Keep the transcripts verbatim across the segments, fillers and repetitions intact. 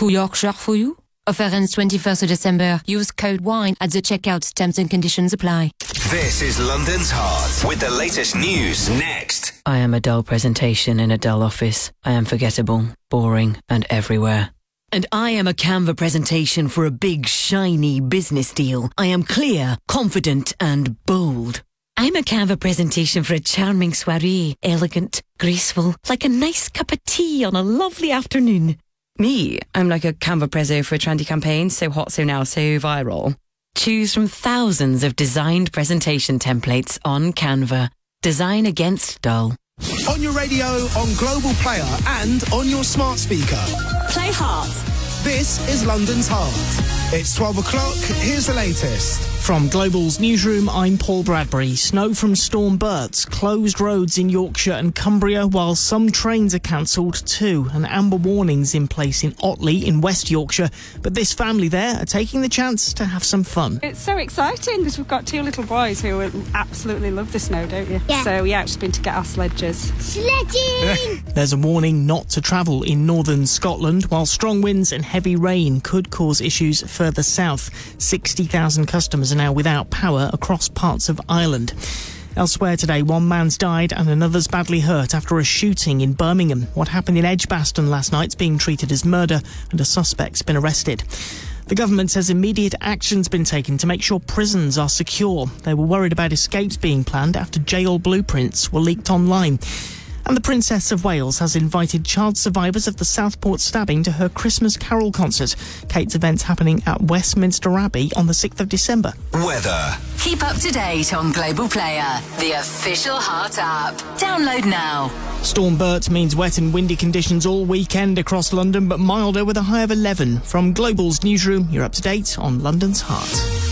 to Yorkshire for you. Offer ends twenty-first of December. Use code WINE at the checkout. Terms and conditions apply. This is London's Heart with the latest news next. I am a dull presentation in a dull office. I am forgettable, boring, and everywhere. And I am a Canva presentation for a big, shiny business deal. I am clear, confident, and bold. I'm a Canva presentation for a charming soiree, elegant, graceful, like a nice cup of tea on a lovely afternoon. Me, I'm like a Canva prezzo for a trendy campaign, so hot, so now, so viral. Choose from thousands of designed presentation templates on Canva. Design against dull. On your radio, on Global Player, and on your smart speaker. Play Heart. This is London's Heart. It's twelve o'clock. Here's the latest. From Global's newsroom, I'm Paul Bradbury. Snow from Storm Bert closed roads in Yorkshire and Cumbria, while some trains are cancelled too. And amber warnings in place in Otley in West Yorkshire. But this family there are taking the chance to have some fun. It's so exciting because we've got two little boys who absolutely love the snow, don't you? Yeah. So yeah, I've just been to get our sledges. Sledging! There's a warning not to travel in northern Scotland, while strong winds and heavy rain could cause issues further south. sixty thousand customers are now without power across parts of Ireland. Elsewhere today, one man's died and another's badly hurt after a shooting in Birmingham. What happened in Edgbaston last night's being treated as murder and a suspect's been arrested. The government says immediate action's been taken to make sure prisons are secure. They were worried about escapes being planned after jail blueprints were leaked online. And the Princess of Wales has invited child survivors of the Southport stabbing to her Christmas Carol concert. Kate's event's happening at Westminster Abbey on the sixth of December. Weather. Keep up to date on Global Player, the official Heart app. Download now. Storm Bert means wet and windy conditions all weekend across London, but milder with a high of eleven. From Global's newsroom, you're up to date on London's Heart.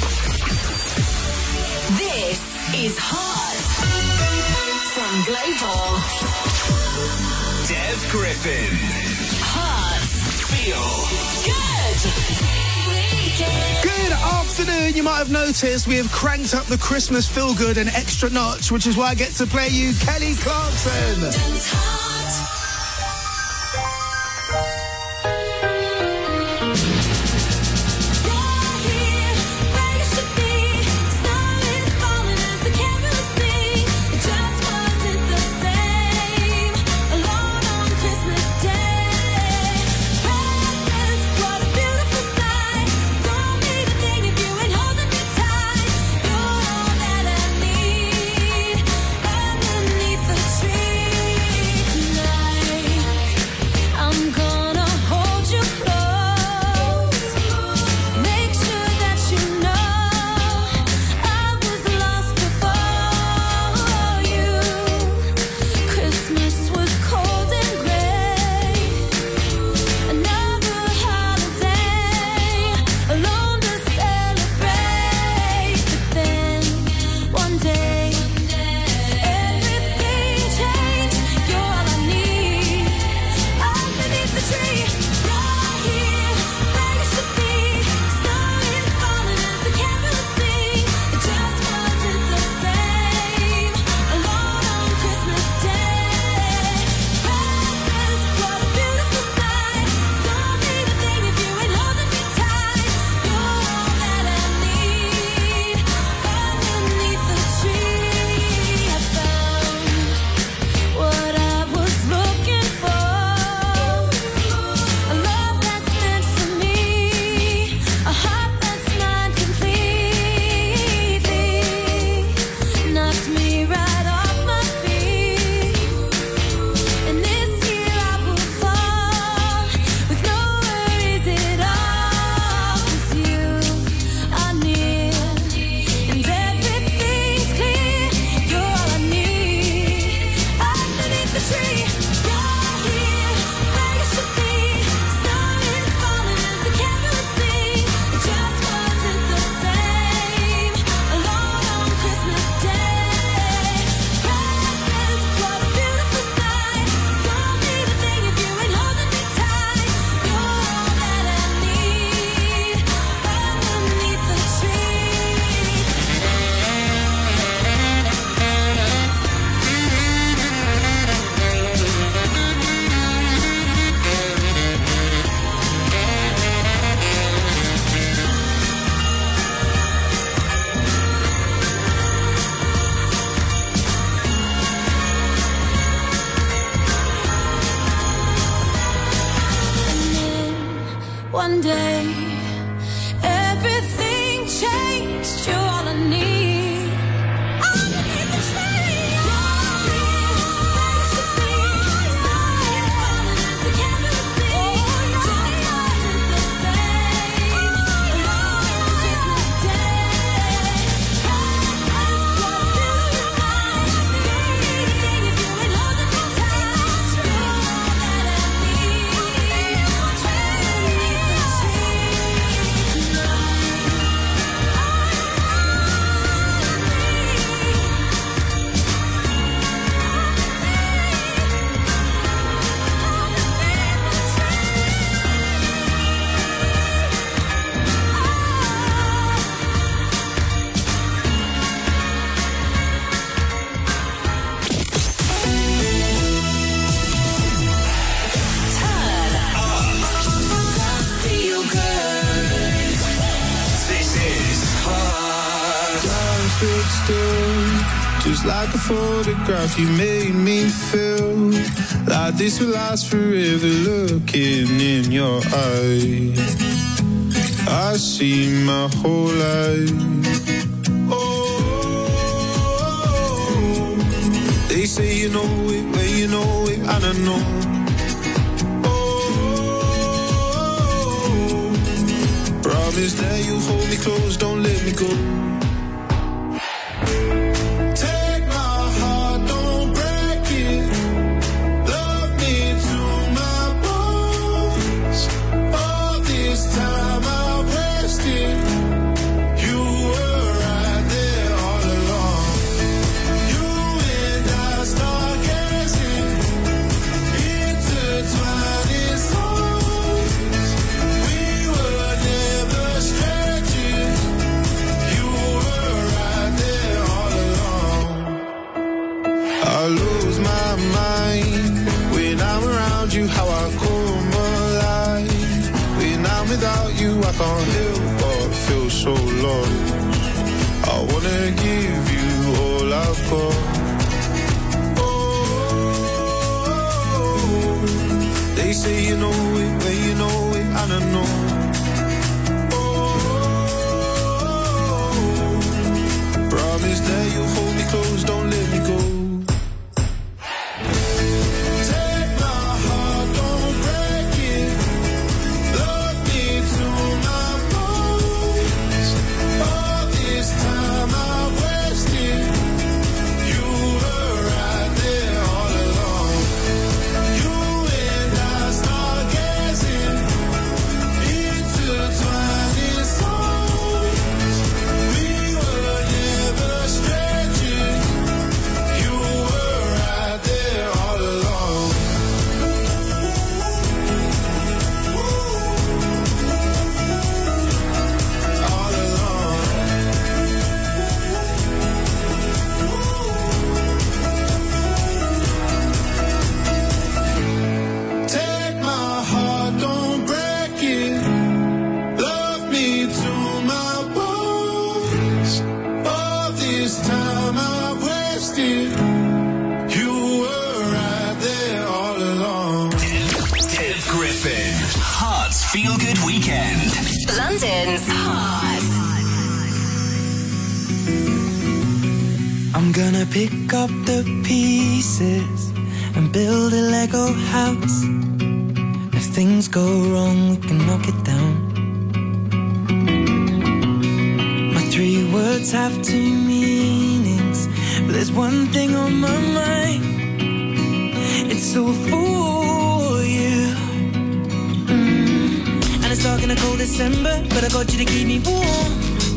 This is Heart from Global. Dev Griffin. Heart. Feel Good. Good afternoon. You might have noticed we have cranked up the Christmas feel-good an extra notch, which is why I get to play you Kelly Clarkson. One day, everything changed. You're all I need. All you need to change. You're meant to be. Something falling as the candle see. Just wasn't the same. Alone on Christmas Day. Past us, what will you find? Ding, if you ain't holding me tight, you're all that I need. Feel good. This is Hot. Time stood still, just like a photograph. You made me feel like this will last forever. Looking in your eyes, I see my whole life. Oh, they say you know it, well you know it, and I know. Promise that you'll hold me close, don't let me go. Take my heart, don't break it. Love me to my bones. All this time I've wasted. You were right there all along. You and I start gazing, intertwining souls. We were never strangers. You were right there all along. I lose my mind when I'm around you. How I come alive when I'm without you. I can't help but feel so lost. I wanna give you all I've got. Oh, they say you know it, when you know it, and I know. Promise that you'll hold me close, don't let me go. Take my heart, don't break it. Love me to my bones. All this time I've wasted. You were right there all along. You and I start gazing, intertwining souls. We were never strangers. You were right there all along. All along. Take my heart, don't break it. Love me to my bones. All this time I've wasted. You were right there all along. Dev Griffin. Heart's Feel Good Weekend. London's Hot. I'm gonna pick up the pieces and build a Lego house. If things go wrong, we can knock it down. My three words have two meanings, but there's one thing on my mind. It's all for you. Mm. And it's dark in a cold December, but I got you to keep me warm.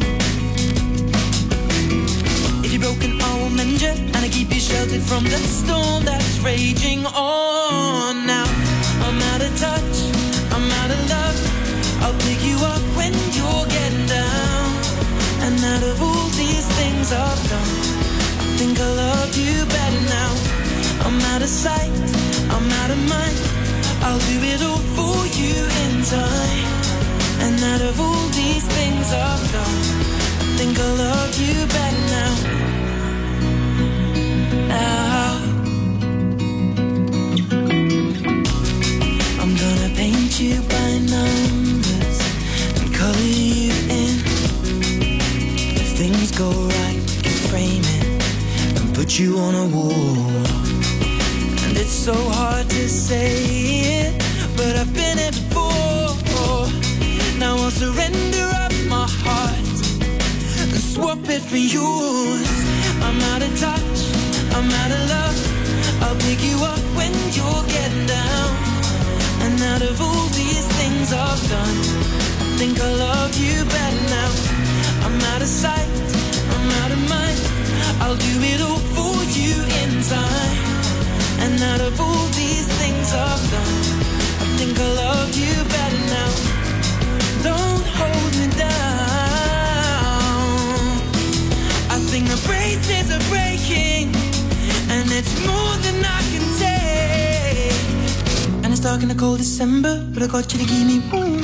If you're broken, I will mend you, and I keep you sheltered from the storm that's raging on. Now I'm out of touch, I'm out of love. I'll pick you up when you're getting down. And out of all these things I've done, I think I love you better now. I'm out of sight, I'm out of mind. I'll do it all for you in time. And out of all these things I've done, I think I love you better now. Now I'm gonna paint you by numbers. put you on a wall. And it's so hard to say it, but I've been it before. Now I'll surrender up my heart and swap it for yours. I'm out of touch, I'm out of love. I'll pick you up when you're getting down. And out of all these things I've done, I think I love you better now. I'm out of sight, I'm out of mind. I'll do it all for you in time. And out of all these things I've done, I think I love you better now. Don't hold me down. I think the braces are breaking, and it's more than I can take. And it's dark in the cold December, but I got you to keep me warm.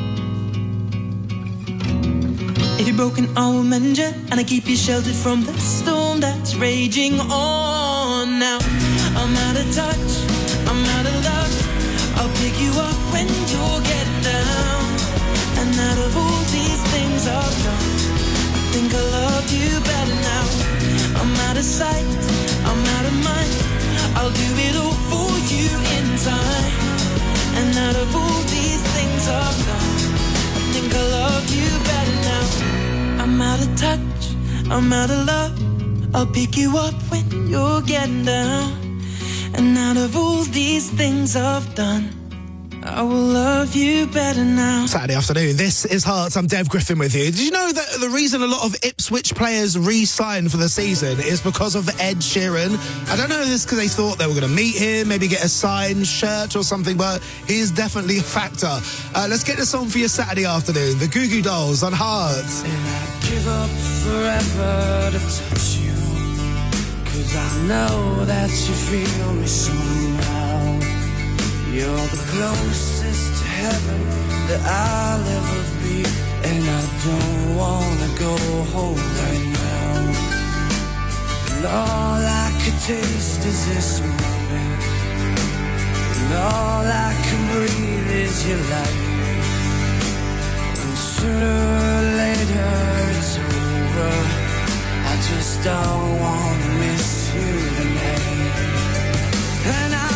If you're broken, I will mend you, and I keep you sheltered from the storm that's raging on. Now I'm out of touch, I'm out of love. I'll pick you up when you're getting down. And out of all these things I've done, I think I love you better now. I'm out of sight, I'm out of mind. I'll do it all for you in time. And out of all these things I've done, I think I love you better now. I'm out of touch, I'm out of love. I'll pick you up when you're getting down. And out of all these things I've done, I will love you better now. Saturday afternoon, this is Hearts. I'm Dev Griffin with you. Did you know that the reason a lot of Ipswich players re-sign for the season is because of Ed Sheeran? I don't know if this because they thought they were going to meet him, maybe get a signed shirt or something, but he's definitely a factor. Uh, let's get this on for your Saturday afternoon. The Goo Goo Dolls on Hearts. And I'd give up forever to touch you, 'cause I know that you feel me somehow. You're the closest to heaven that I'll ever be, and I don't wanna go home right now. And all I could taste is this moment, and all I can breathe is your life. And sooner or later it's over. I just don't wanna miss you tonight. And I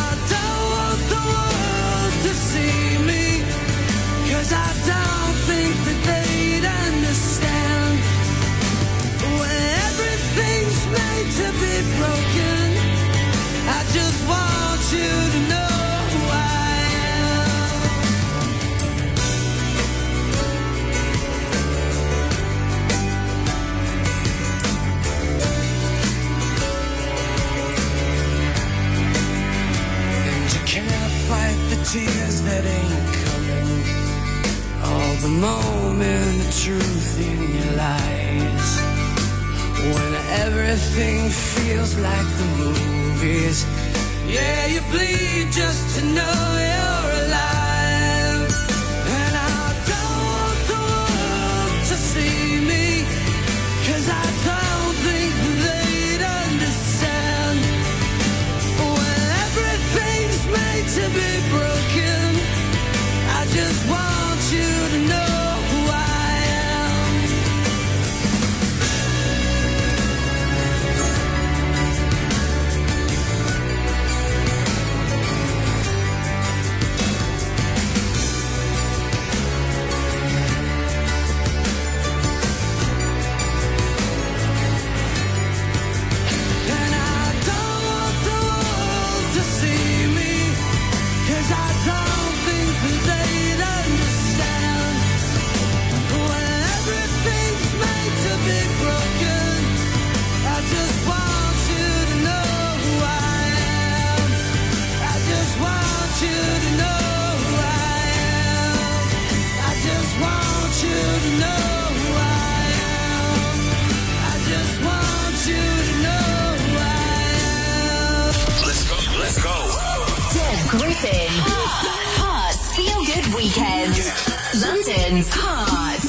see me, 'cause I don't think that they'd understand. When everything's made to be broken, I just want you to know who I And you can't fight the tears that ain't coming, all the moment of truth in your lies. When everything feels like the movies, yeah, you bleed just to know you're alive. And I don't want the world to see me, 'cause I don't think they'd understand. When everything's made to be broken, I just want you to know who I am. And I don't want the world to see me, 'cause I don't think that they'd understand. When everything's made to be broken, I just want you to know who I am. I just want you to know who I am. I just want you to know who I am. I just want you to know who I am. Let's go. Let's go. Dev Griffin. Hearts Feel Good Weekend. London's Hearts.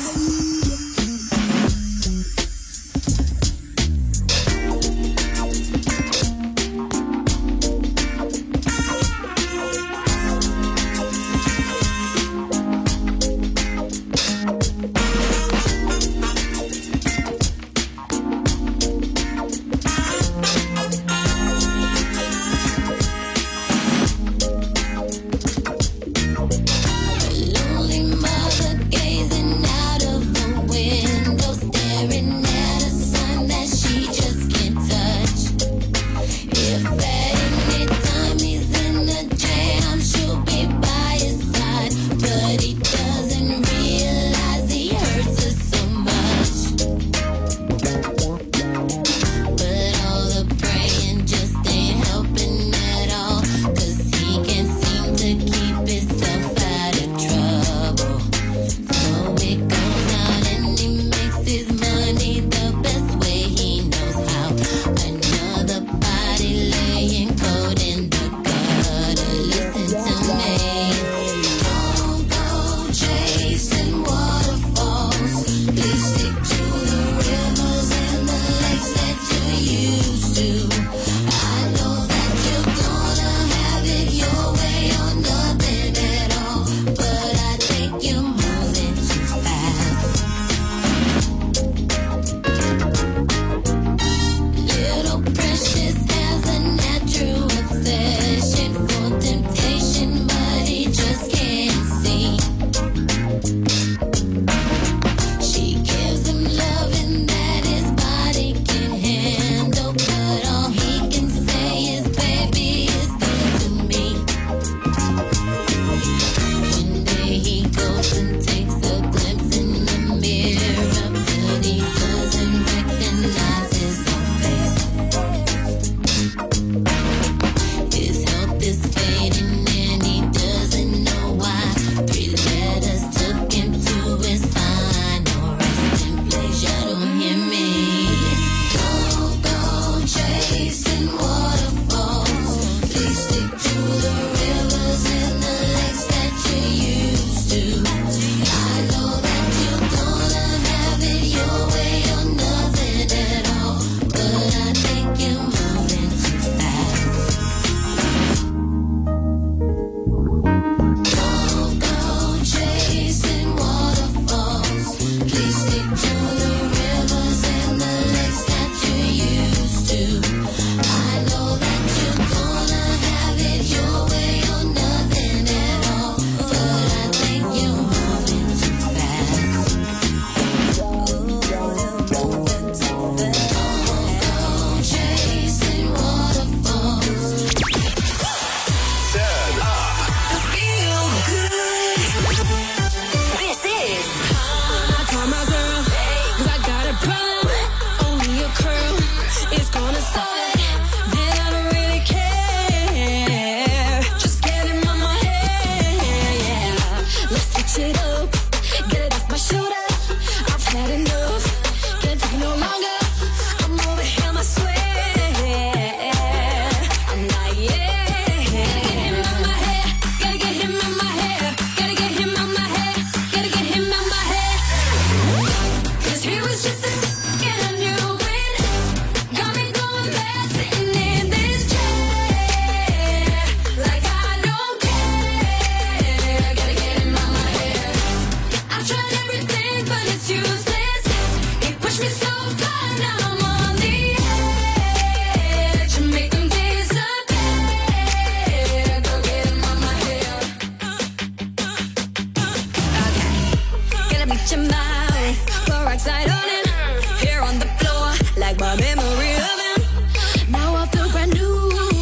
shut your mouth. Peroxide on it, here on the floor, like my memory of him. Now I feel brand new.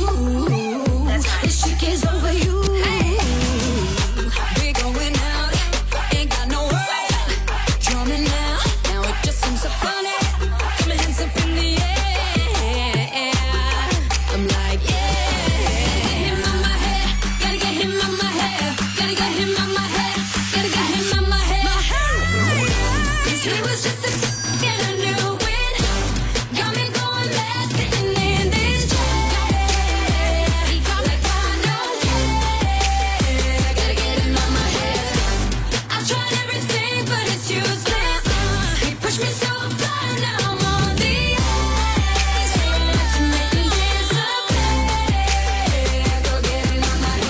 This chick is over you. We going out, ain't got no worries. Drumming now, now it just seems so funny. Got my hands up in the air. I'm like, yeah. Him on my head, gotta get him on my head. Gotta get him on my head, gotta get him on my head. My head. 'Cause he was just a and I knew it. Got me going mad, sitting in this chair. He got like I don't care. Gotta get him on my head. I've tried everything, but it's useless. He pushed me so far, now I'm on the edge. To make me disappear. Go get him on my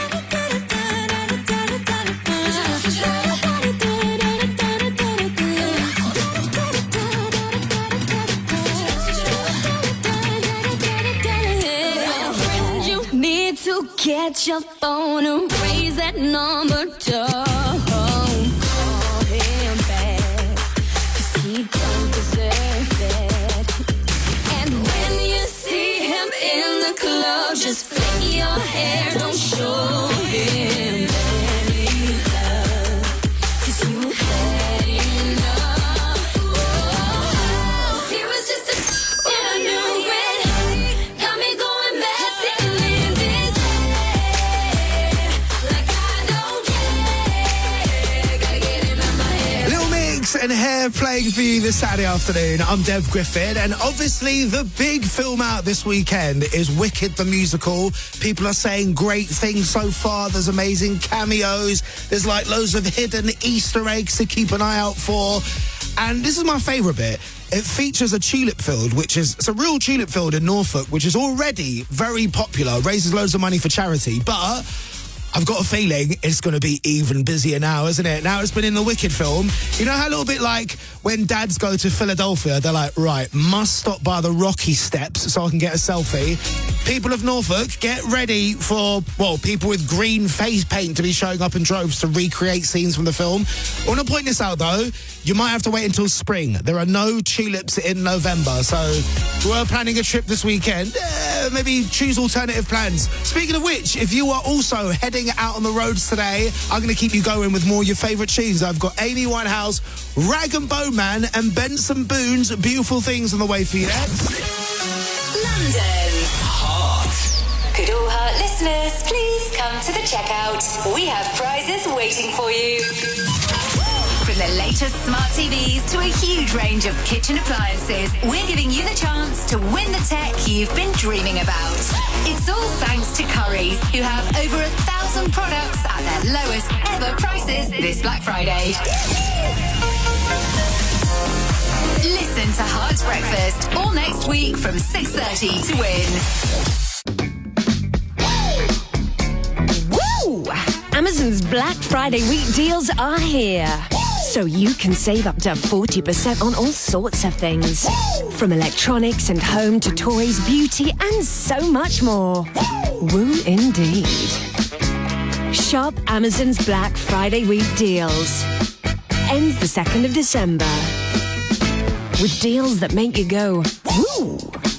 head. You need to get your phone and raise that number. Don't call him back, 'cause he don't deserve that. And when you see him in the club, just flick your hair, don't show him any love, 'cause you had enough. Oh, he was just a and I knew it. Got me going mad, sitting in this chair. Like I don't care. Gotta get him out my head. Little Mix and Hair playing for you this Saturday afternoon. I'm Dev Griffin, and obviously the big film out this weekend is Wicked the Musical. People are saying great things so far. There's amazing cameos. There's like loads of hidden Easter eggs to keep an eye out for. And this is my favourite bit. It features a tulip field, which is it's a real tulip field in Norfolk, which is already very popular, raises loads of money for charity. But I've got a feeling it's going to be even busier now, isn't it? Now it's been in the Wicked film. You know how a little bit like when dads go to Philadelphia, they're like, right, must stop by the Rocky Steps so I can get a selfie. People of Norfolk, get ready for, well, people with green face paint to be showing up in droves to recreate scenes from the film. I want to point this out, though. You might have to wait until spring. There are no tulips in November. So if you were planning a trip this weekend, eh, maybe choose alternative plans. Speaking of which, if you are also heading out on the roads today, I'm going to keep you going with more of your favourite tunes. I've got Amy Winehouse, Rag and Bone Man, and Benson Boone's Beautiful Things on the way for you next. London. Could all Heart listeners please come to the checkout? We have prizes waiting for you. From the latest smart T Vs to a huge range of kitchen appliances, we're giving you the chance to win the tech you've been dreaming about. It's all thanks to Currys, who have over a thousand products at their lowest ever prices this Black Friday. Listen to Heart's Breakfast all next week from six thirty to win. Woo! Amazon's Black Friday week deals are here. So you can save up to forty percent on all sorts of things. From electronics and home to toys, beauty, and so much more. Woo indeed. Shop Amazon's Black Friday week deals. Ends the second of December. With deals that make you go, woo!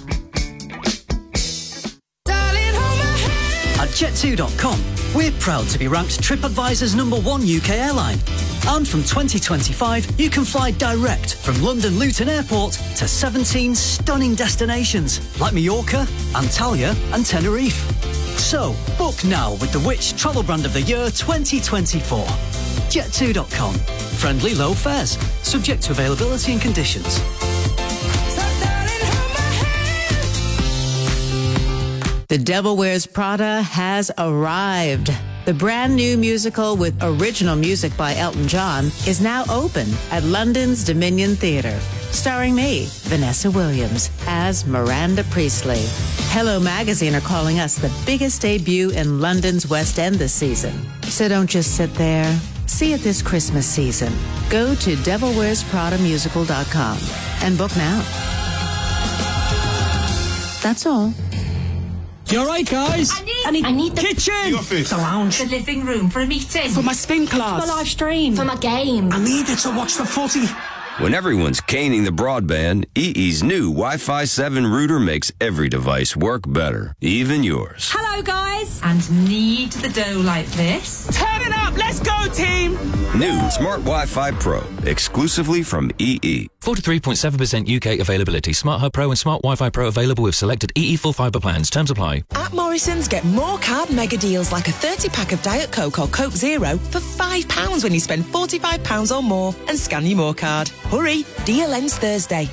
At jet two dot com, we're proud to be ranked TripAdvisor's number one U K airline. And from twenty twenty-five, you can fly direct from London Luton Airport to seventeen stunning destinations like Mallorca, Antalya and Tenerife. So, book now with the Which Travel Brand of the Year twenty twenty-four. jet two dot com. Friendly low fares. Subject to availability and conditions. The Devil Wears Prada has arrived. The brand new musical with original music by Elton John is now open at London's Dominion Theatre, starring me, Vanessa Williams, as Miranda Priestley. Hello Magazine are calling us the biggest debut in London's West End this season. So don't just sit there. See it this Christmas season. Go to devil wears prada musical dot com and book now. That's all. You alright, guys? I need, I need, I need the kitchen. The office. The lounge. The living room for a meeting. For my spin class. For my live stream. For my game. I needed to watch the footy. When everyone's caning the broadband, E E's new Wi-Fi seven router makes every device work better, even yours. Hello, guys. And knead the dough like this. Turn it up. Let's go, team. New Smart Wi-Fi Pro, exclusively from E E. forty-three point seven percent U K availability. Smart Hub Pro and Smart Wi-Fi Pro available with selected E E full fibre plans. Terms apply. At Morrison's, get more carb mega deals like a thirty pack of Diet Coke or Coke Zero for five pounds when you spend forty-five pounds or more and scan your More card. Hurry, deal ends Thursday.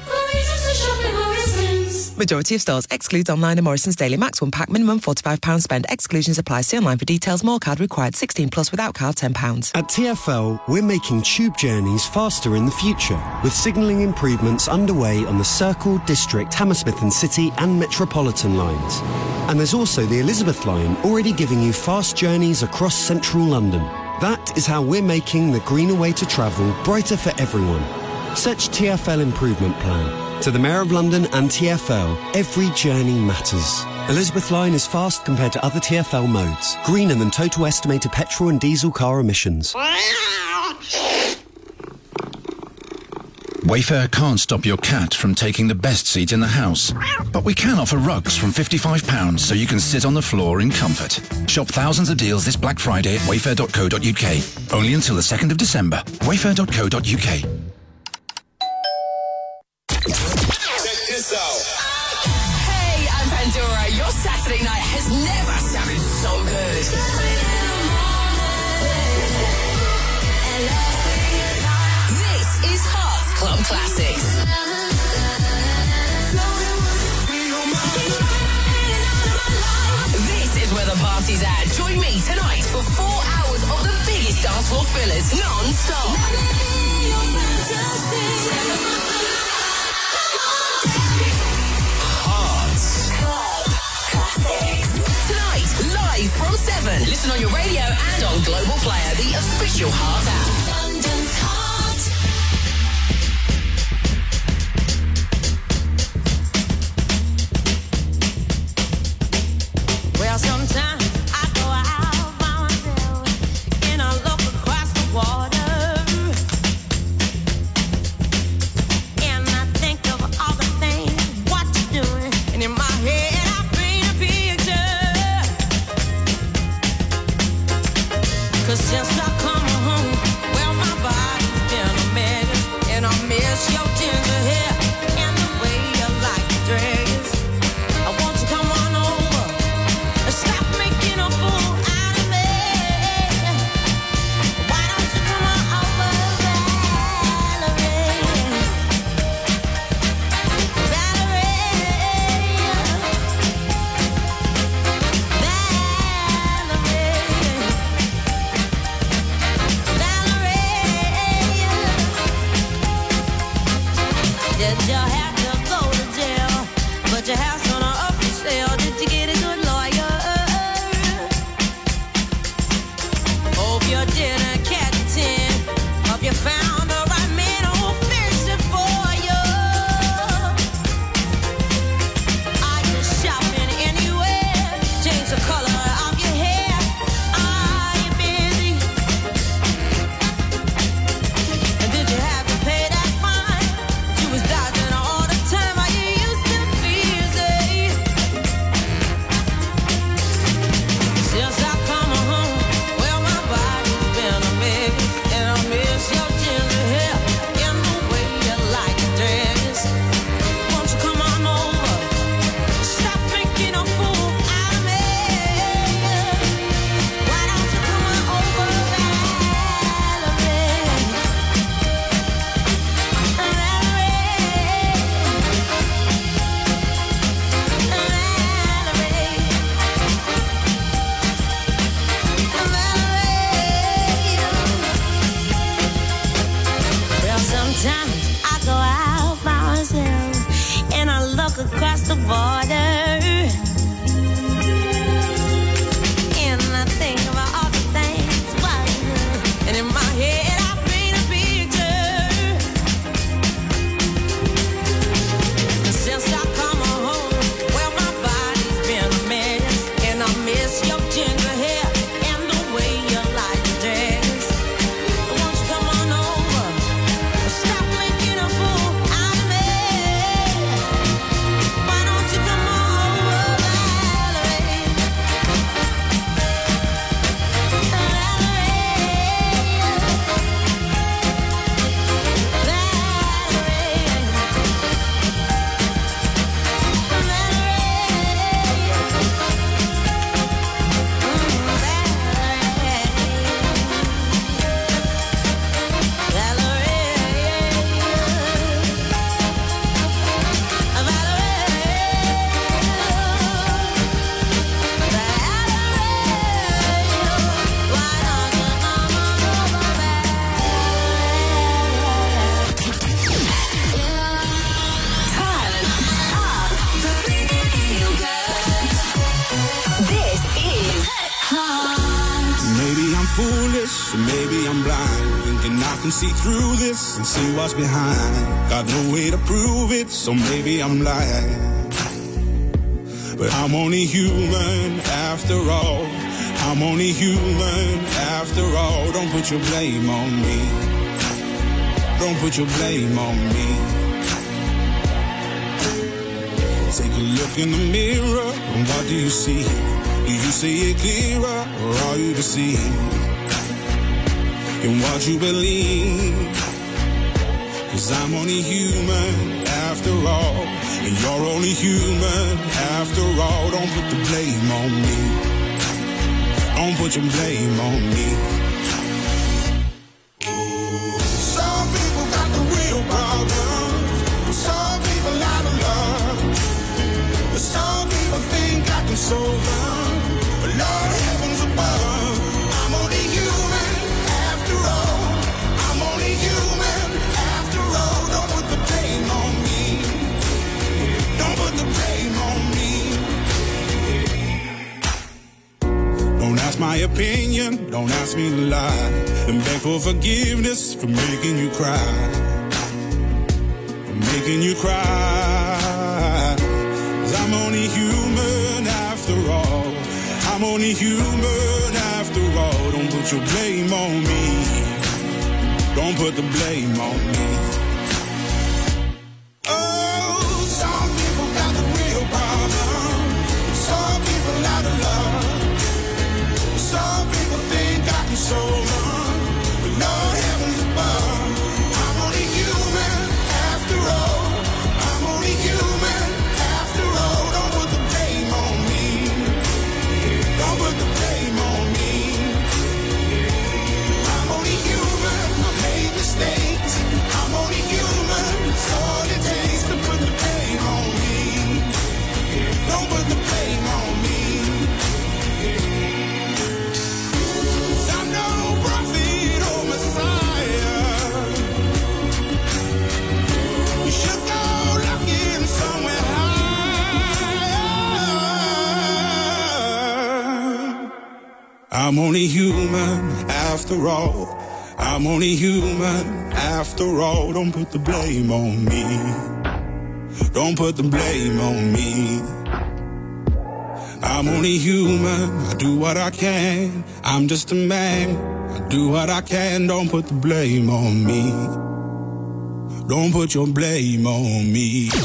Majority of stores excludes online and Morrison's Daily Max one pack, minimum forty-five pounds spend. Exclusions apply. See online for details. More card required. sixteen plus without card ten pounds. At T F L, we're making tube journeys faster in the future, with signalling improvements underway on the Circle, District, Hammersmith and City and Metropolitan lines. And there's also the Elizabeth line, already giving you fast journeys across central London. That is how we're making the greener way to travel brighter for everyone. Search T F L Improvement Plan. To the Mayor of London and T F L, every journey matters. Elizabeth line is fast compared to other T F L modes. Greener than total estimated petrol and diesel car emissions. Wayfair can't stop your cat from taking the best seat in the house. But we can offer rugs from fifty-five pounds so you can sit on the floor in comfort. Shop thousands of deals this Black Friday at wayfair dot co dot uk. Only until the second of December. wayfair dot co dot uk. Hey, I'm Pandora. Your Saturday night has never sounded so good. This is Hearts Club Classics. This is where the party's at. Join me tonight for four hours of the biggest dance floor fillers non-stop. Live from seven. Listen on your radio and on Global Player, the official Heart app. London's Heart. Well, sometimes I go out by myself and I look across the water and I think of all the things what you're doing, and in my head I paint a picture. 'Cause since I come home, well, my body's been a mess, and I miss your ginger hair and the way you like your dress. I want you to come on over and stop making a fool out of me. Why don't you come on over, Valerie? Did you have to go to jail? But your house on a up for sale. Did you get a good lawyer? Hope you didn't catch a tin. Hope you found the right man who'll fix it for you. Are you shopping anywhere? Change the color of your hair. Are you busy? And did you have to pay that fine? You was dodging all the time. Are you used to busy? Since I come home, well, my body's been a mess, and I miss your ginger hair and the way you like your dress. Won't you come on over? Stop making a fool out of me. Why don't you come on over, Well, sometimes I go out by myself and I look across the border and I think about all the things what you do. And in my head I paint a picture. Since I come home, well, my body's been a mess, foolish, or maybe I'm blind, thinking I can see through this and see what's behind. Got no way to prove it, so maybe I'm lying. But I'm only human after all. I'm only human after all. Don't put your blame on me. Don't put your blame on me. Take a look in the mirror, and what do you see? Do you see it clearer, or are you deceived in what you believe? 'Cause I'm only human after all, and you're only human after all. Don't put the blame on me. Don't put your blame on me. Some people got the real problem. Some people out of love. But some people think I can solve them. But Lord heavens above, I'm only human after all. I'm only human after all. Don't put the blame on me. Don't put the blame on me. Don't ask my opinion, don't ask me to lie, and beg for forgiveness for making you cry, for making you cry. 'Cause I'm only human after all. I'm only human after all. Don't put your blame on me. Don't put the blame on me. Oh, some people got the real problem. Some people out of love. Some people think I can solve them, but Lord heavens above, I'm only human after all. I'm only human after all. Don't put the blame on me. Don't put the blame on me. I'm only human. I made mistakes. I'm only human. It's all it takes to put the blame on me. Don't put the blame on me. I'm no prophet or Messiah. You should go looking somewhere higher. I'm only human after all. I'm only human after all. Don't put the blame on me. Don't put the blame on me. I'm only human, I do what I can. I'm just a man, I do what I can. Don't put the blame on me. Don't put your blame on me.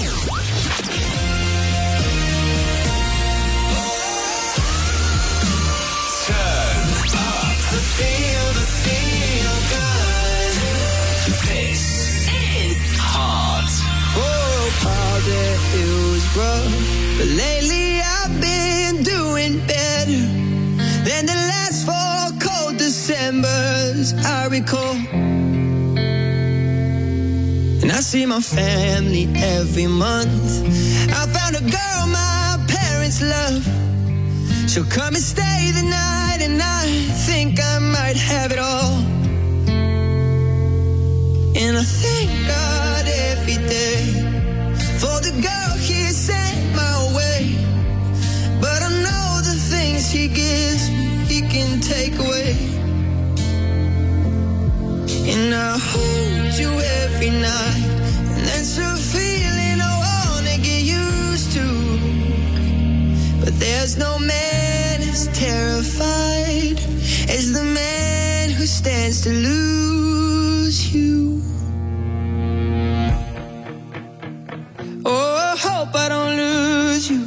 Turn up the feel, the feel good. This is Heart. Oh, Father, it was rough, but lately I've been doing better than the last four cold Decembers I recall. And I see my family every month. I found a girl my parents love. She'll come and stay the night, and I think I might have it all. And I thank God every day for the girl he sent my way. But I know the things he gives me, he can take away. And I hold you every night, and that's a feeling I wanna get used to. But there's no man as terrified as the man who stands to lose you. Oh, I hope I don't lose you.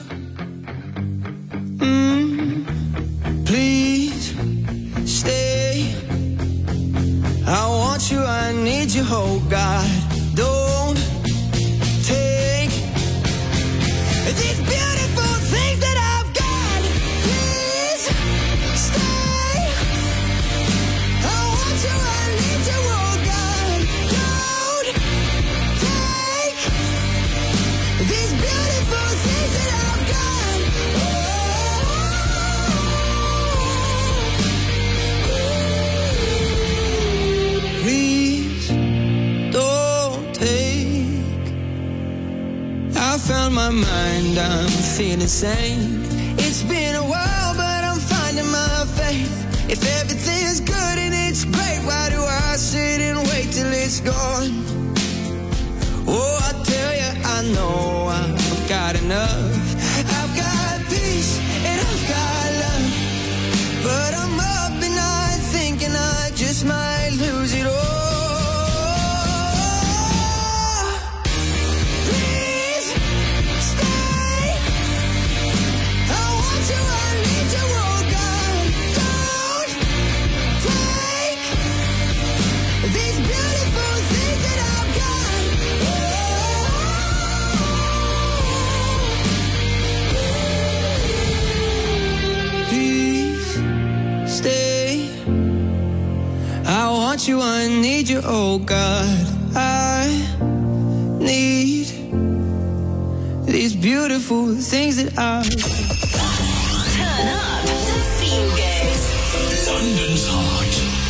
Mm, please stay. I want you, I need you, oh God. Don't take these beautiful things that I've got. Please stay. I want you, I need you, oh God. Don't take these beautiful things that I've got. Please don't take. I found my mind, I'm feeling sane. It's been a while, but I'm finding my faith. If everything's good, it's gone. Oh, I tell you, I know I've got enough. I've got peace and I've got love, but I'm up at night thinking I just might lose it all. Please stay. I want you, I need you, oh God. Don't take these beautiful things that I've got. Please stay. I want you, I need you, oh God. I need these beautiful things that I. Turn up to feel good. London's Heart.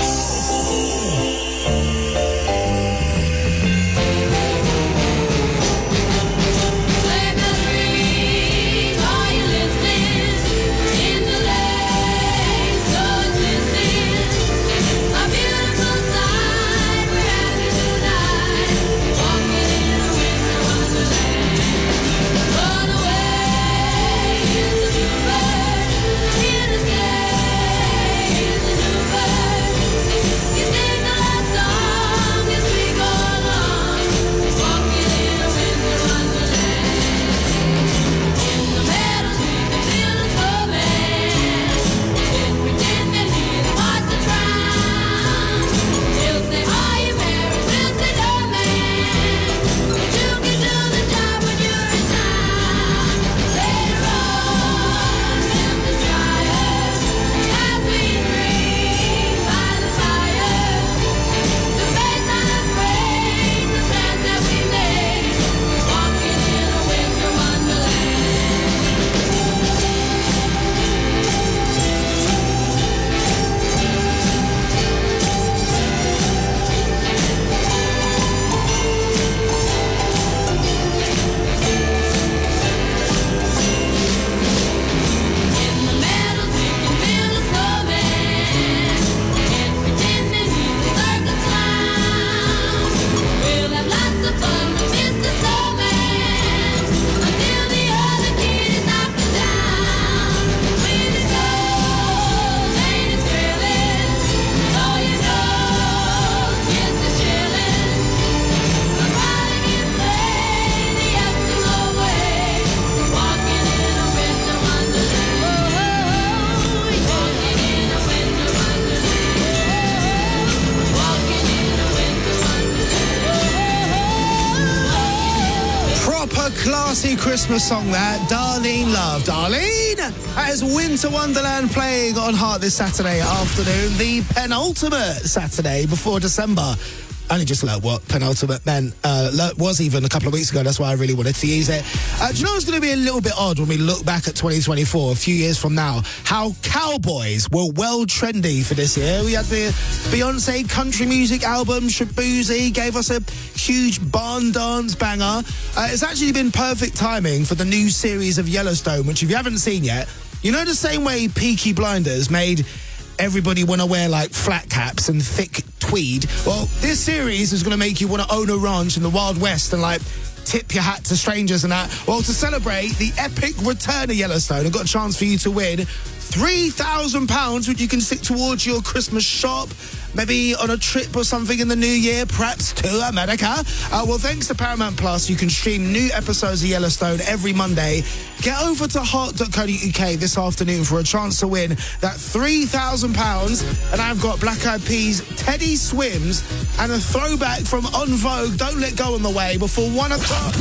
Classy Christmas song that, Darlene Love. Darlene has Winter Wonderland playing on Heart this Saturday afternoon, the penultimate Saturday before December. I only just learned what penultimate meant. Uh, was even a couple of weeks ago. That's why I really wanted to use it. Uh, do you know it's going to be a little bit odd when we look back at twenty twenty-four, a few years from now, how cowboys were well trendy for this year. We had the Beyonce country music album, Shaboozey, gave us a huge barn dance banger. Uh, it's actually been perfect timing for the new series of Yellowstone, which if you haven't seen yet, you know the same way Peaky Blinders made everybody want to wear like flat caps and thick tweed. Well, this series is going to make you want to own a ranch in the Wild West and like tip your hat to strangers and that. Well, to celebrate the epic return of Yellowstone, I've got a chance for you to win three thousand pounds, which you can stick towards your Christmas shop, maybe on a trip or something in the new year, perhaps to America. Uh, well, thanks to Paramount Plus, you can stream new episodes of Yellowstone every Monday. Get over to heart dot co dot uk this afternoon for a chance to win that three thousand pounds. And I've got Black Eyed Peas, Teddy Swims, and a throwback from En Vogue, Don't Let Go on the way before one o'clock.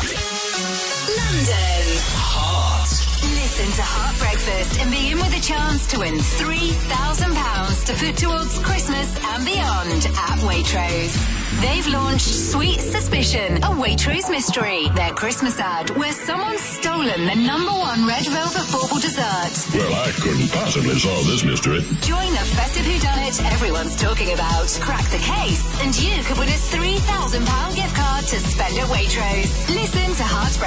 London's Heart. Listen to Heart Breakfast and be in with a chance to win three thousand pounds to put towards Christmas and beyond at Waitrose. They've launched Sweet Suspicion, a Waitrose mystery. Their Christmas ad where someone's stolen the number one red velvet bauble dessert. Well, I couldn't possibly solve this mystery. Join the festive whodunit everyone's talking about. Crack the case and you could win a three thousand pounds gift card to spend at Waitrose. Listen to Heart Breakfast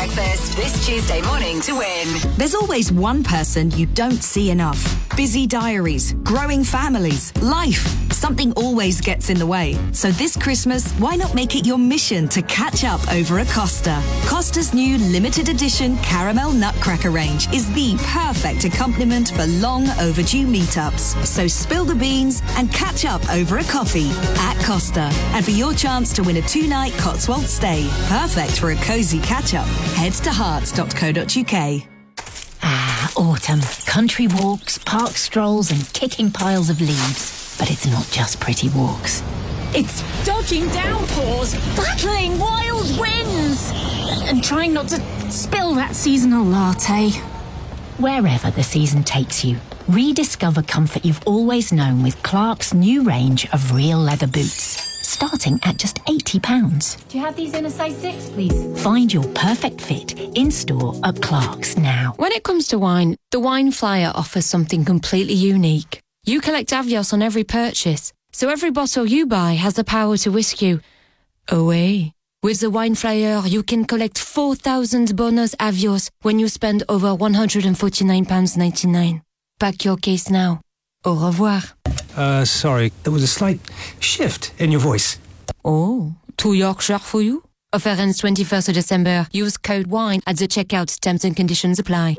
breakfast this Tuesday morning to win. There's always one person you don't see enough. Busy diaries, growing families, life. Something always gets in the way. So this Christmas, why not make it your mission to catch up over a Costa? Costa's new limited edition caramel nutcracker range is the perfect accompaniment for long overdue meetups. So spill the beans and catch up over a coffee at Costa. And for your chance to win a two-night Cotswold stay, perfect for a cosy catch-up, head to hearts dot co dot uk. Ah, autumn. Country walks, park strolls and kicking piles of leaves. But it's not just pretty walks. It's dodging downpours, battling wild winds, and trying not to spill that seasonal latte. Wherever the season takes you, rediscover comfort you've always known with Clark's new range of real leather boots. Starting at just eighty pounds. Do you have these in a size six, please? Find your perfect fit in-store at Clark's now. When it comes to wine, the Wine Flyer offers something completely unique. You collect Avios on every purchase, so every bottle you buy has the power to whisk you away. With the Wine Flyer, you can collect four thousand bonus Avios when you spend over one hundred forty-nine pounds ninety-nine. Pack your case now. Au revoir. Uh, sorry, there was a slight shift in your voice. Oh, too Yorkshire for you? Offer ends twenty-first of December. Use code WINE at the checkout. Terms and conditions apply.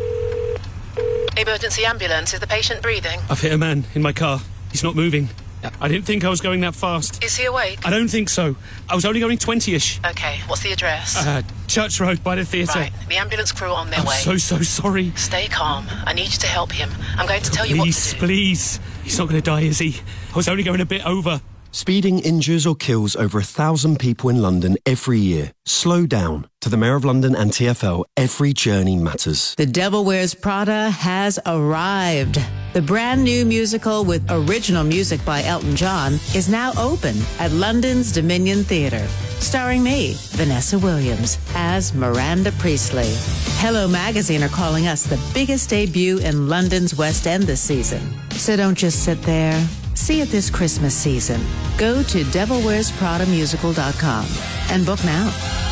Emergency ambulance. Is the patient breathing? I've hit a man in my car. He's not moving. I didn't think I was going that fast. Is he awake? I don't think so. I was only going twenty-ish. Okay, what's the address? Uh, Church Road by the theatre. Right, the ambulance crew are on their I'm way. so, so sorry. Stay calm. I need you to help him. I'm going to tell please, you what to do. Please, he's not going to die, is he? I was only going a bit over. Speeding injures or kills over a thousand people in London every year. Slow down. To the Mayor of London and T F L, every journey matters. The Devil Wears Prada has arrived. The brand new musical with original music by Elton John is now open at London's Dominion Theatre. Starring me, Vanessa Williams, as Miranda Priestley. Hello Magazine are calling us the biggest debut in London's West End this season. So don't just sit there. See it this Christmas season. Go to devil wears prada musical dot com and book now.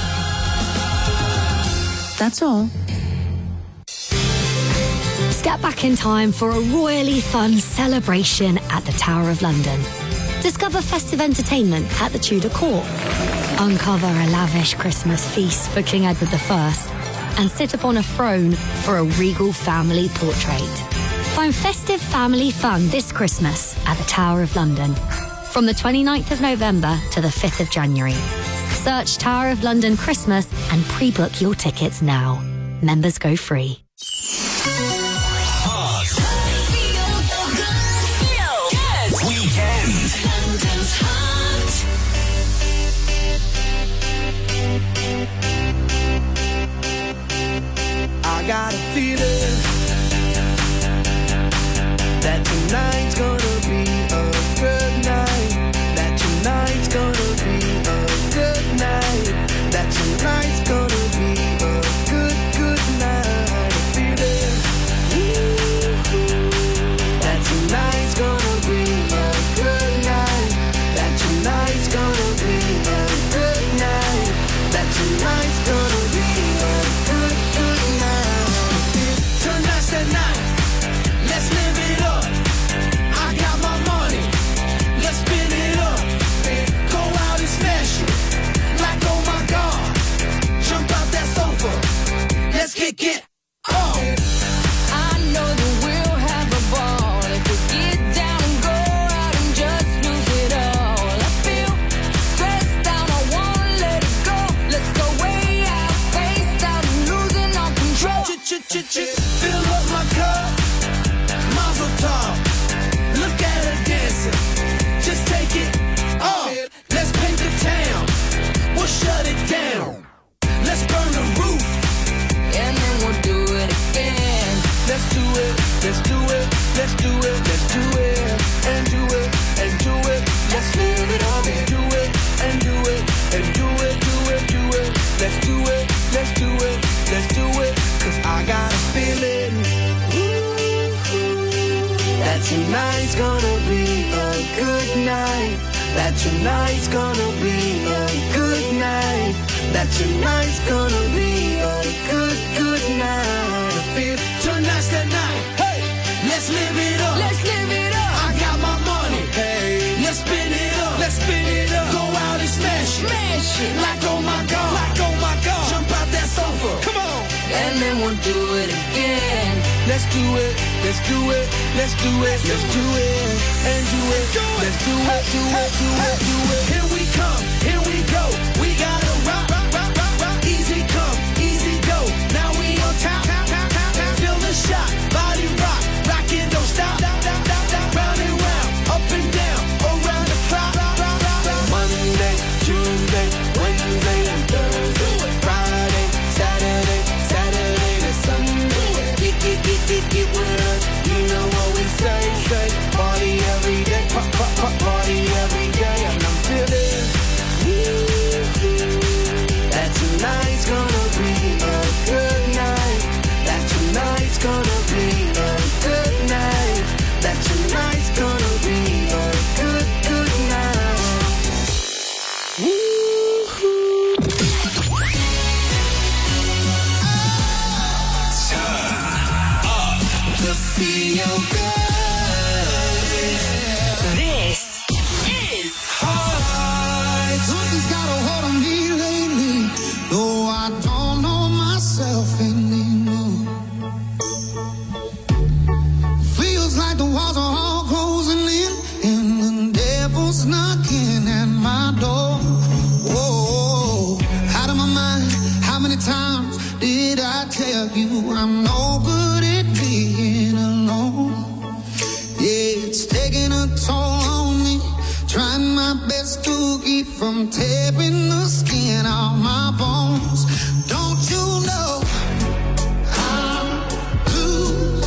That's all. Step back in time for a royally fun celebration at the Tower of London. Discover festive entertainment at the Tudor Court. Uncover a lavish Christmas feast for King Edward the First and sit upon a throne for a regal family portrait. Find festive family fun this Christmas at the Tower of London from the twenty-ninth of November to the fifth of January. Search Tower of London Christmas and pre-book your tickets now. Members go free. I got a feeling that tonight's gonna be a good night. That tonight's gonna be a good night. That tonight's gonna be a good, good night. A feeling that tonight's gonna be a good night. That tonight's gonna be a good night. That tonight's gonna be a good, good night. Tonight's the night. Let's live it up. I got my money. Let's spin it up. Go out and smash it. Like, oh my God. Jump out that sofa. Let's kick it off. I know that we'll have a ball if we get down and go out and just lose it all. I feel stressed out, I wanna let it go. Let's go way out, spaced out, losing all control. Fill up my cup. Mazel tov. Look at her dancing. Just take it off. Let's paint the town. We'll shut it down. Let's burn the roof. And then we'll do it again. Let's do it. Let's do it. Let's do it. Let's do it. And do it. And do it. Let's live it up and do it. And do it. And do it. Do it. Do it. Let's do it. Let's do it. Let's do it. Cause I got a feeling that tonight's gonna be a good night. That tonight's gonna be a good night. That tonight's gonna be a gon' do it again. Let's do it, let's do it, let's do it, let's do it, and do it. Let's do it, do it, do it, do it. Here we come, here we go. We gotta rock, rock, rock, rock, rock. Easy come, easy go. Now we on top, top, top, top, top. Feel the shot, body rock, rockin', don't stop, stop, stop, stop, stop. Round and round, up and down, around the clock. Monday, Tuesday, Wednesday, and Thursday, Friday, Saturday, Saturday to Sunday. Get, get, get, get, get with us. You know what we say, say. Party every day, pop, pop, pop, party every day, and I'm feeling that tonight's gonna be a good night. That tonight's gonna be a good night. That tonight's gonna be a good, good night. To feel good. This is Hard. Something's got a hold on me lately. Though I don't know myself anymore. Feels like the walls are all closing in, and the devil's knocking at my door. Whoa, out of my mind. How many times did I tell you I'm no good at being alone? Yeah, it's taking a toll on me. Trying my best to keep from tearing the skin off my bones. Don't you know I'm lose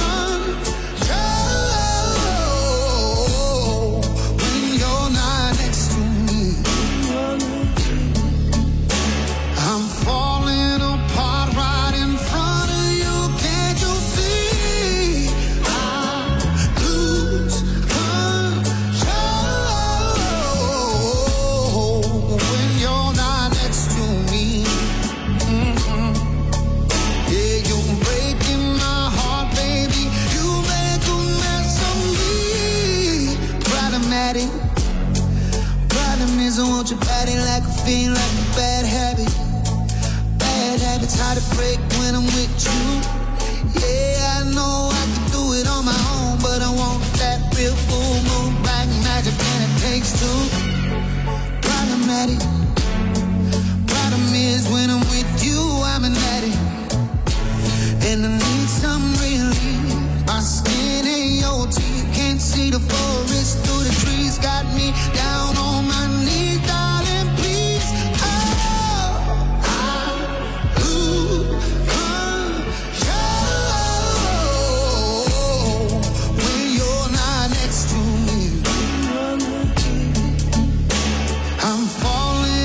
control when you're not next to me? I'm falling apart right in front of you. Can't you see? I lose control when you're not next to me. Mm-mm. Yeah, you're breaking my heart, baby. You make a mess of me. Problematic. Problem is I want your body like a fiend, like a bad habit. Bad habits hard to break when I'm with you. Yeah, I know I can do it on my own, but I want that real full moon black magic, and it takes two. Problematic. Problem is when I'm with you, I'm an addict, and I need some relief. My skin ain't your teeth, can't see the forest through the trees. Got me down on my knees, darling, please. Oh, I lose control when you're not next to me. I'm falling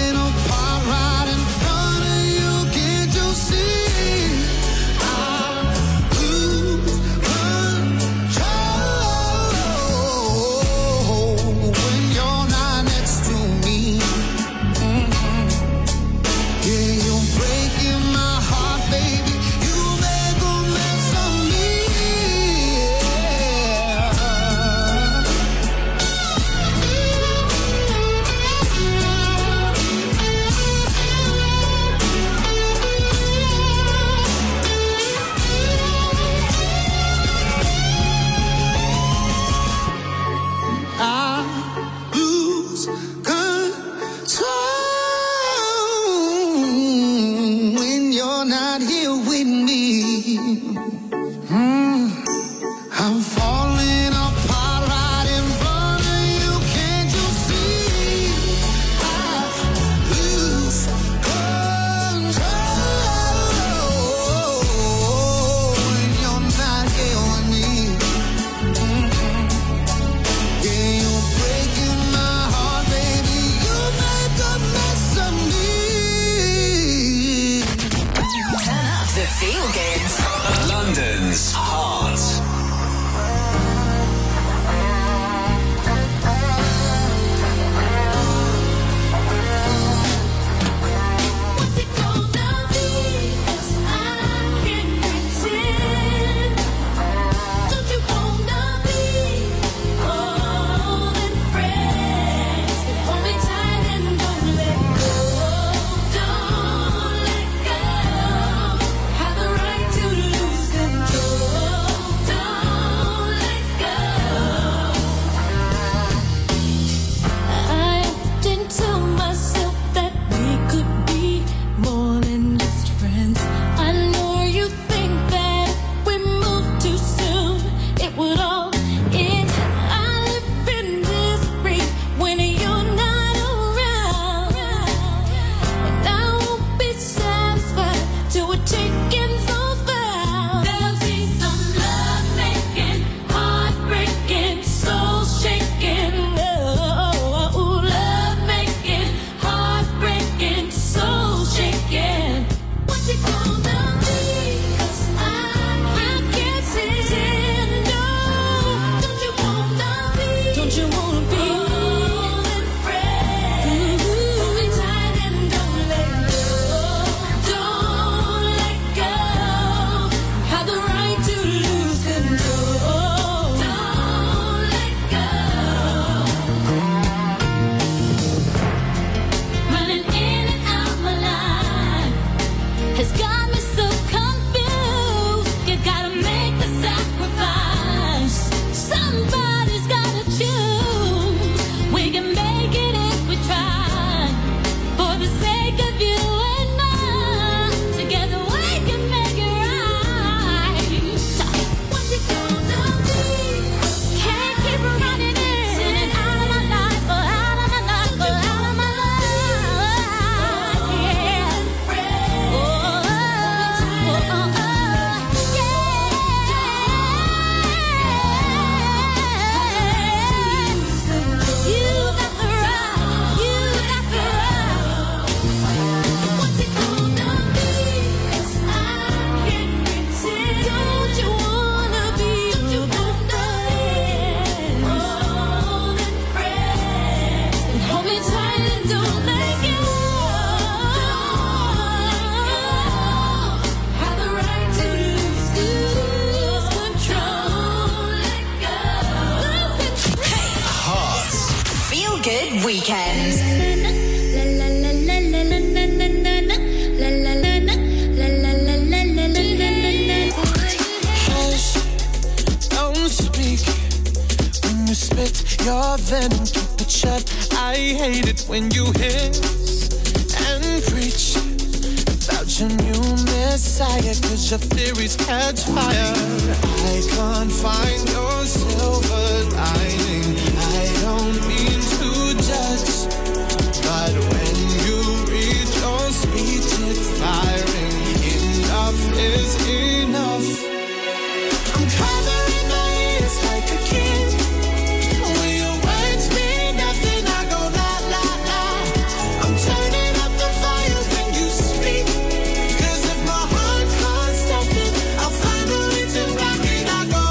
then and keep it shut. I hate it when you hiss and preach about your new messiah, cause your theories catch fire. I can't find your silver lining. I don't mean to judge, but when you read your speech, it's firing. Enough is enough. I'm covering my ears like a kid. When your words mean nothing, I go la la la. I'm turning up the fire when you speak, cause if my heart can't stop it, I'll find a way to rock it. I go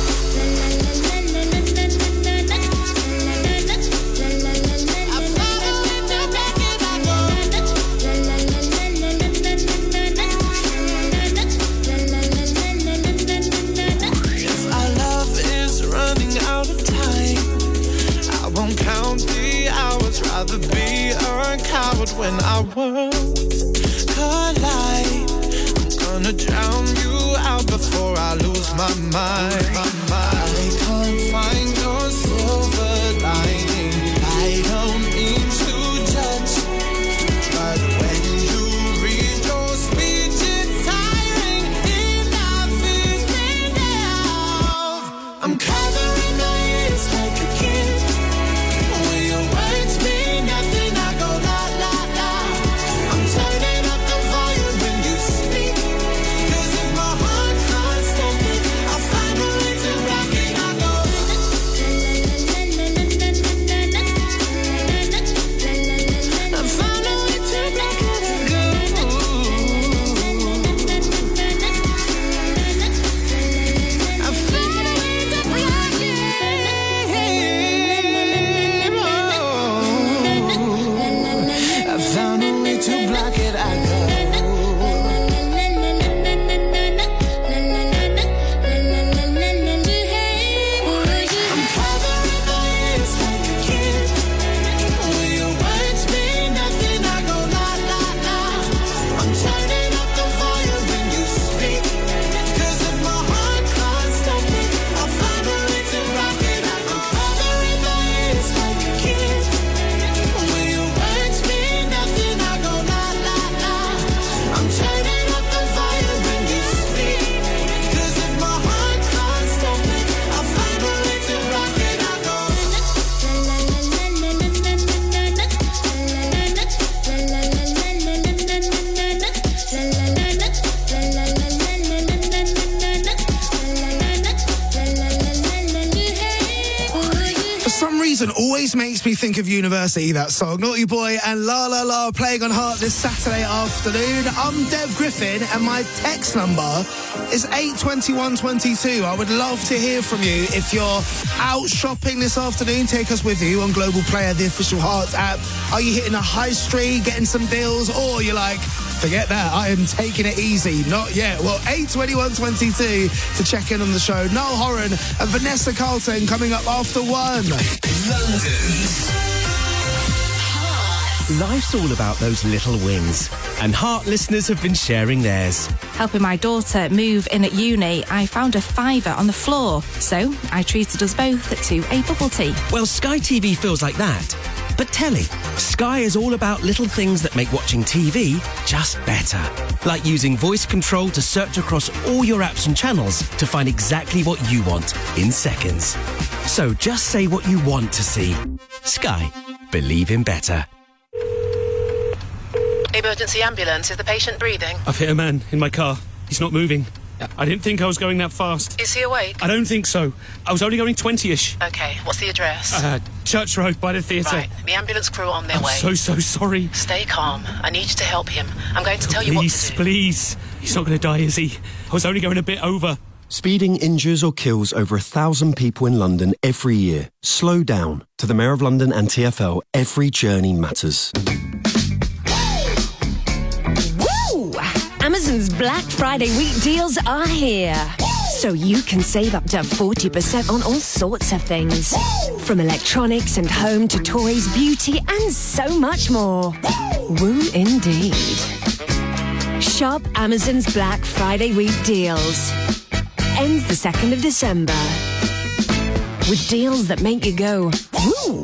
I'll find a way to rock it. I go our love is running out of time. I won't count the hours, rather be a coward when our worlds collide. I'm gonna drown you out before I lose my mind. I can't find your silver lining. I don't mean to judge, but when you read your speech, it's tiring. Enough is enough. I'm covering my ears like a kid. When your words mean nothing, I go la la la. I'm turning up the volume when you speak, cause if my heart can't stop it, I'll find a way to rock it. I go I found a way to rock it. I go I found a way to rock it. I found a way to block it. I go. I'm covering my ears like a kid. When your words mean nothing, I go la la la. I'm turning up the volume when you speak, cause if my heart can't stop it, I'll find a way to rock it. I'm covering my ears like a kid. When your words mean nothing, I go la la la. I'm turning up the volume when you speak, cause if my heart can't stop it, I'll find a way to rock it. I go For some reason, always makes me think of university, that song. Naughty Boy and La La La playing on Heart this Saturday afternoon. I'm Dev Griffin and my text number is eight twenty-one twenty-two. I would love to hear from you. If you're out shopping this afternoon, take us with you on Global Player, the official Heart app. Are you hitting a high street, getting some deals, or you're like, forget that, I am taking it easy? Not yet. Well, eight twenty-one twenty-two to check in on the show. Noel Horan and Vanessa Carlton coming up after one. London's Life's all about those little wins, and Heart listeners have been sharing theirs. Helping my daughter move in at uni, I found a fiver on the floor, so I treated us both to a bubble tea. Well, Sky T V feels like that. But telly, Sky is all about little things that make watching T V just better. Like using voice control to search across all your apps and channels to find exactly what you want in seconds. So just say what you want to see. Sky. Believe in better. Emergency ambulance. Is the patient breathing? I've hit a man in my car. He's not moving. I didn't think I was going that fast. Is he awake? I don't think so. I was only going twenty-ish. Okay, what's the address? Uh, Church Road by the theatre. Right, the ambulance crew are on their I'm way. so, so sorry. Stay calm. I need you to help him. I'm going to tell you what to Please, do. please. He's not going to die, is he? I was only going a bit over. Speeding injures or kills over a thousand people in London every year. Slow down. To the Mayor of London and T F L, every journey matters. Woo! Amazon's Black Friday week deals are here. So you can save up to forty percent on all sorts of things. From electronics and home to toys, beauty, and so much more. Woo indeed. Shop Amazon's Black Friday week deals. Ends the second of December. with deals that make you go, woo!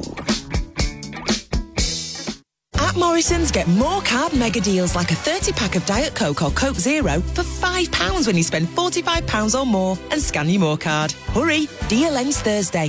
At Morrison's, get more carb mega deals like a thirty pack of Diet Coke or Coke Zero for five pounds when you spend forty-five pounds or more and scan your More card. Hurry, deal ends Thursday.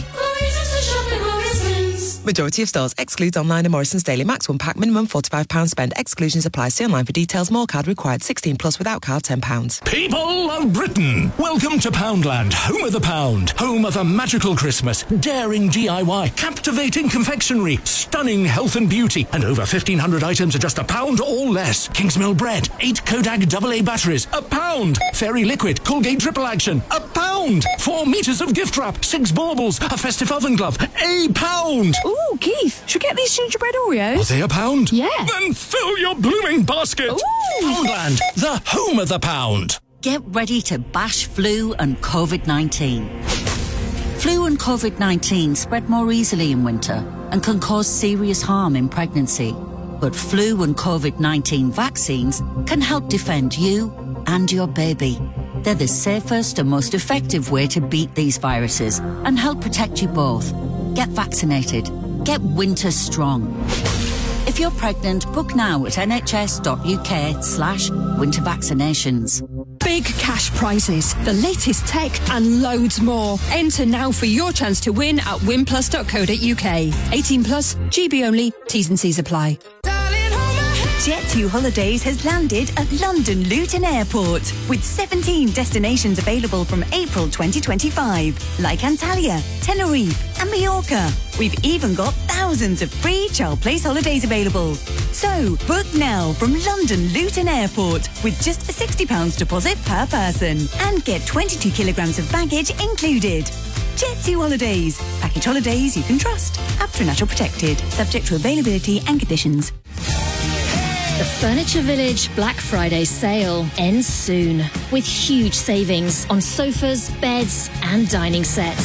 Majority of stores excludes online and Morrison's Daily Max one pack minimum forty-five pounds spend. Exclusions apply. See online for details. More card required. sixteen plus without card ten pounds. People of Britain, welcome to Poundland, home of the pound, home of a magical Christmas, daring D I Y, captivating confectionery, stunning health and beauty, and over fifteen hundred items at just a pound or less. Kingsmill bread, eight Kodak double A batteries, a pound. Fairy liquid, Colgate triple action, a pound. Four metres of gift wrap, six baubles, a festive oven glove, a pound. Ooh, Keith, should we get these gingerbread Oreos? Are they a pound? Yeah. Then fill your blooming basket. Ooh. Poundland, the home of the pound. Get ready to bash flu and COVID nineteen. Flu and COVID nineteen spread more easily in winter and can cause serious harm in pregnancy. But flu and COVID nineteen vaccines can help defend you and your baby. They're the safest and most effective way to beat these viruses and help protect you both. Get vaccinated. Get winter strong. If you're pregnant, book now at nhs.uk slash winter vaccinations. Big cash prizes, the latest tech and loads more. Enter now for your chance to win at winplus dot co dot uk. eighteen plus, G B only, T's and C's apply. Jet two Holidays has landed at London Luton Airport with seventeen destinations available from April twenty twenty-five, like Antalya, Tenerife and Mallorca. We've even got thousands of free child place holidays available. So, book now from London Luton Airport with just a sixty pounds deposit per person and get twenty-two kilograms of baggage included. Jet two Holidays. Package holidays you can trust. Up to natural protected. Subject to availability and conditions. The Furniture Village Black Friday sale ends soon with huge savings on sofas, beds and dining sets.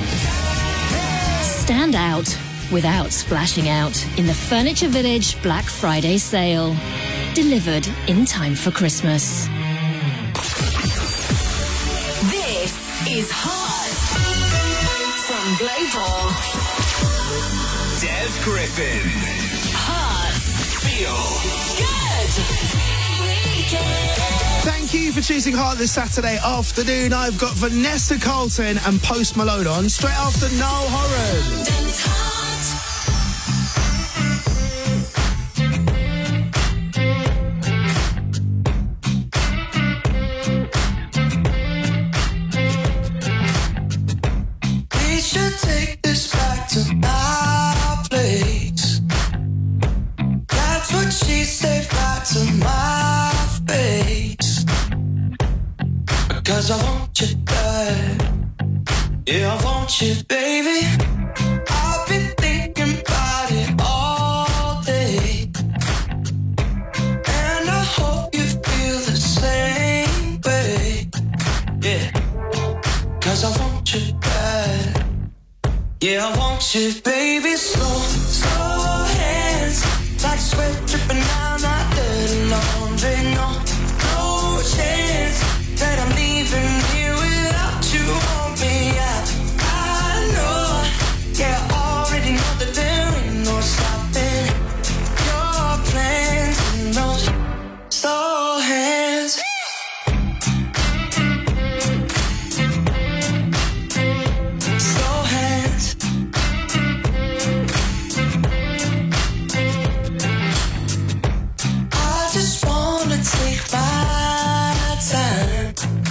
Stand out without splashing out in the Furniture Village Black Friday sale. Delivered in time for Christmas. This is Hot from Global. Dev Griffin. Hot. Feel Thank you for choosing Heart this Saturday afternoon. I've got Vanessa Carlton and Post Malone on straight after Noel Horan. We should take this back to my place. That's what she said right to my face. Cause I want you bad. Yeah, I want you, baby. I've been thinking about it all day. And I hope you feel the same way. Yeah. Cause I want you bad. Yeah, I want you, baby. Slow, slow hands. Like sweat dripping down my dirty laundry. No, no chance that I'm leaving here without you on me. I, I know, yeah, I already know that there ain't no stopping your plans and those slow hands. Slow hands. I just wanna take my time.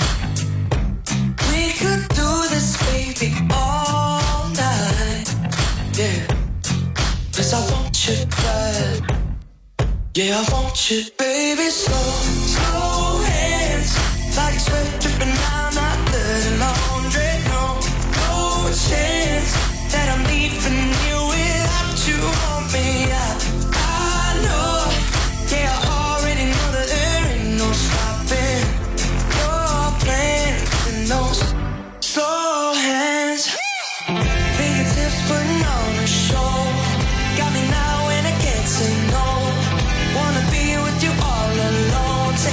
We could do this, baby, all night. Yeah, cause I want you bad. Yeah, I want you, baby, slow, slow hands. Like sweat dripping down my dirty laundry. No, no chance that I'm leaving you without you on me. I, I know, yeah, I already know that there ain't no stopping your plans and those slow hands. Fingertips putting on a show. Got me now and I can't say no. Wanna be with you all alone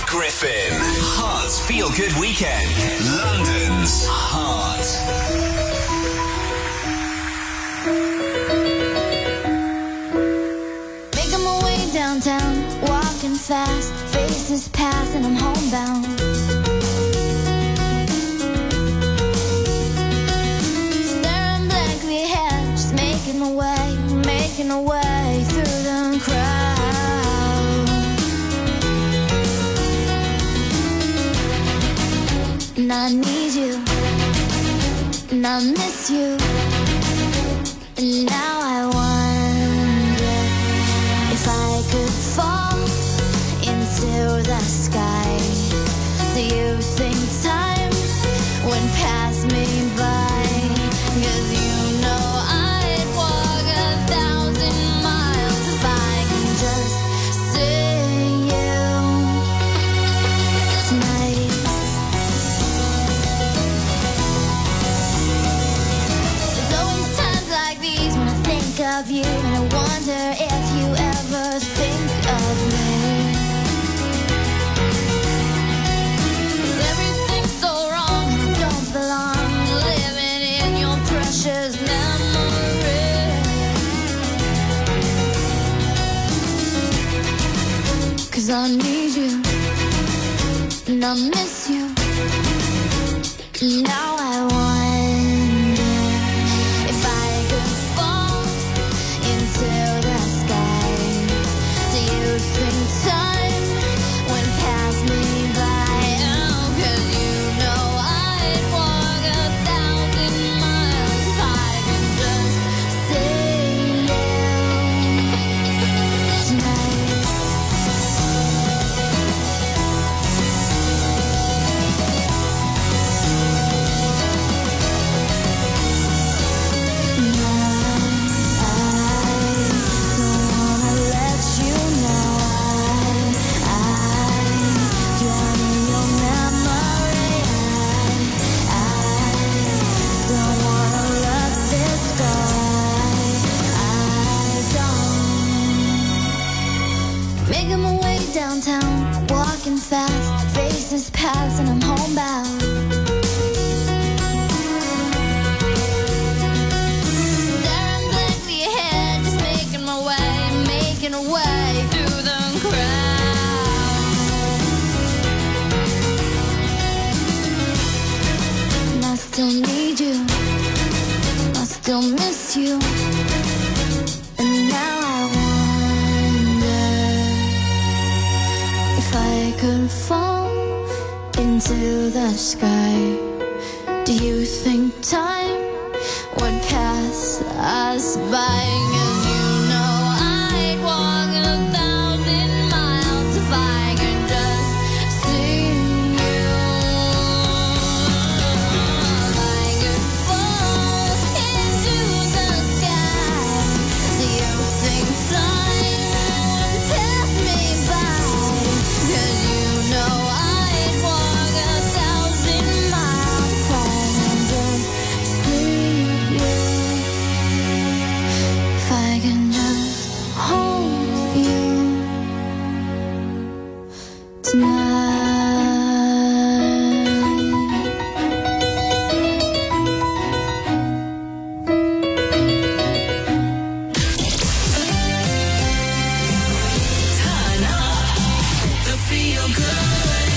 Griffin. Hearts Feel Good Weekend. London's Heart. Making my way downtown, walking fast, faces pass and I'm homebound. Staring blankly ahead, just making my way, making my way through the crowd. And I need you, and I miss you, and now I wonder if I could fall into the sky. Do you think time would pass me by? 'Cause you know I'd walk a thousand miles if I can just see you tonight. There's always times like these when I think of you, and I wonder if you ever think of me. 'Cause everything's so wrong and I don't belong, living in your precious memory. 'Cause I need you, and I miss you, and now I wonder if I could fall into the sky. Do you think time would pass me by? Oh, 'cause you know I'd walk a thousand miles if I could just see you tonight. Making my way downtown, walking fast, faces pass and I'm homebound. Staring blankly ahead, just making my way, making a way through the crowd. And I still need you, I still miss you, and now I wonder if I could fall into the sky. Do you think time would pass us by? 'Cause you know I'd walk a thousand miles if I could just see you. If I could fall into the sky, do you think time would pass me by? 'Cause you know I'd walk a thousand miles if I can just see you. If I can just hold you Turn up the feel good.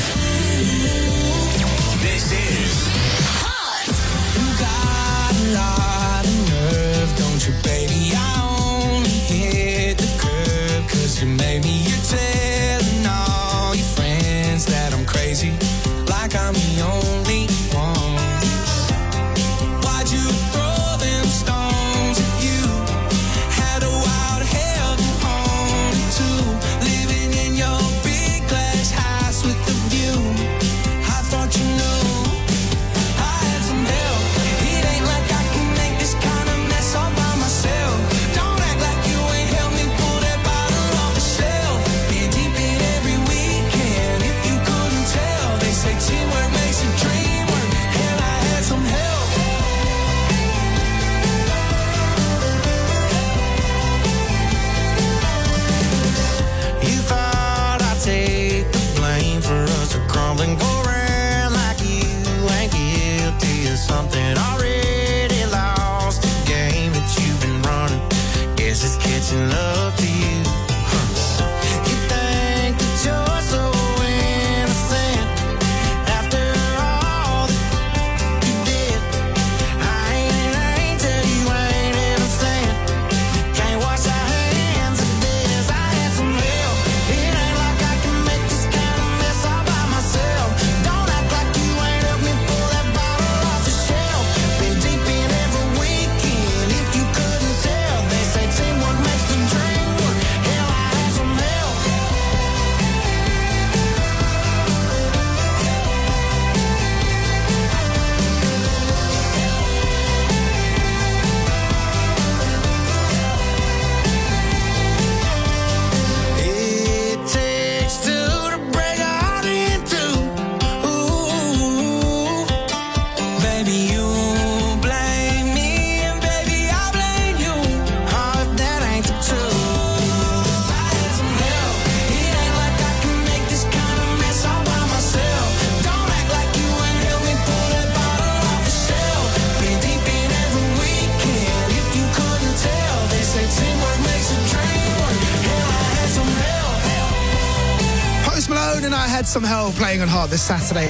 This is You got a lot of nerve, don't you, baby? I only hit the curb 'cause you made me. You're telling all your friends that making love to you. You think that you're so innocent after all that you did. I ain't an angel, you ain't innocent. Can't wash our hands of this. I had some help. It ain't like I can make this kind of mess all by myself. Don't act like you ain't helped me pull that bottle off the shelf. Been deep in every weekend. If you couldn't tell, they say teamwork makes the dream work. Hell, I had some help. It takes two to break a heart in two. Ooh, baby, you blame me, and baby, I blame you. Oh, if that ain't the truth. I had some help. It ain't like I can make this kind of mess all by myself. Don't act like you ain't helped me pull that bottle off the shelf. Been deep in every weekend. If you couldn't tell, they say teamwork makes a dream work. Hell, I had some help. Post Malone and I Had Some Help playing on Heart this Saturday.